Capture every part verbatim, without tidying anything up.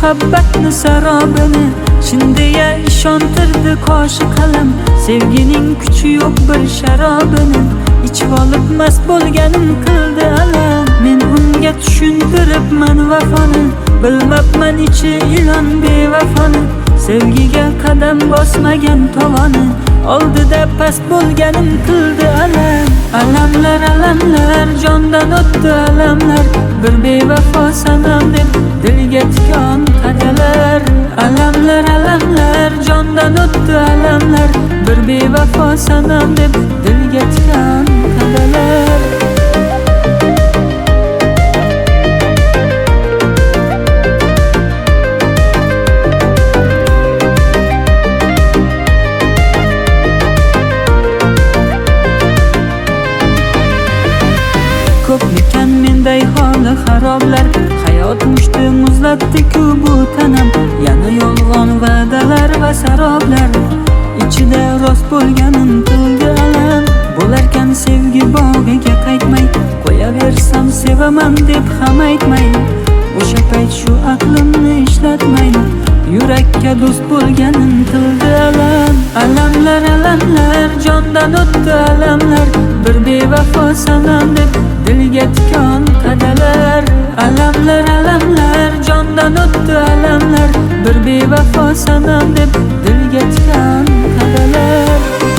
muhabbatni sarobini chin deya ishontirdi qoshi qalam. Sevgining kuchi yo'q bir sharobini ichib olib mast bo'lganim qildi alam. Men unga tushuntiribman vafoni, bilmabman ichi ilon bevafoni. Sevgiga qadam bosmagan tovoni oldida past bo'lganim qildi alam. Alamlar alamlar jondan o'tdi alamlar, bir bevafo sanam deb dilga tikon qadalar. Alamlar alamlar jondan o'tdi alamlar, bir bevafo sanam deb dilga tikon qadalar. Ko'pmikan menday holi xaroblar, hayot mushti muzlatdi-ku bu tanam. Yana yolg'on va'dalar va saroblar ichida rost bo'lganim qildi alam. Bo'larkan sevgi bog'iga qaytmay, qo'yaversam sevaman deb ham aytmay. O'sha payt shu aqlimni ishlatmay, yurakka do'st bo'lganim qildi alam. Alamlar alamlar jondan o'tdi alamlar, bir bevafo sanam deb dilga tikon qadalar. Alamlar alamlar jondan o'tdi alamlar, bir bevafo sanam deb dilga tikon qadalar.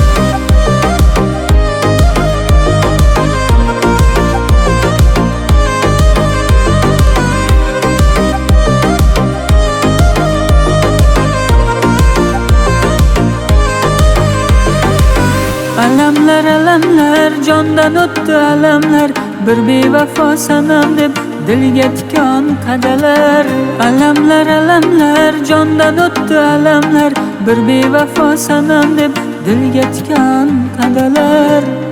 Alamlar alamlar jondan o'tdi alamlar, bir bevafo sanam deb dilga tikon qadalar. Alamlar alamlar jondan o'tdi alamlar, bir bevafo sanam deb dilga tikon qadalar.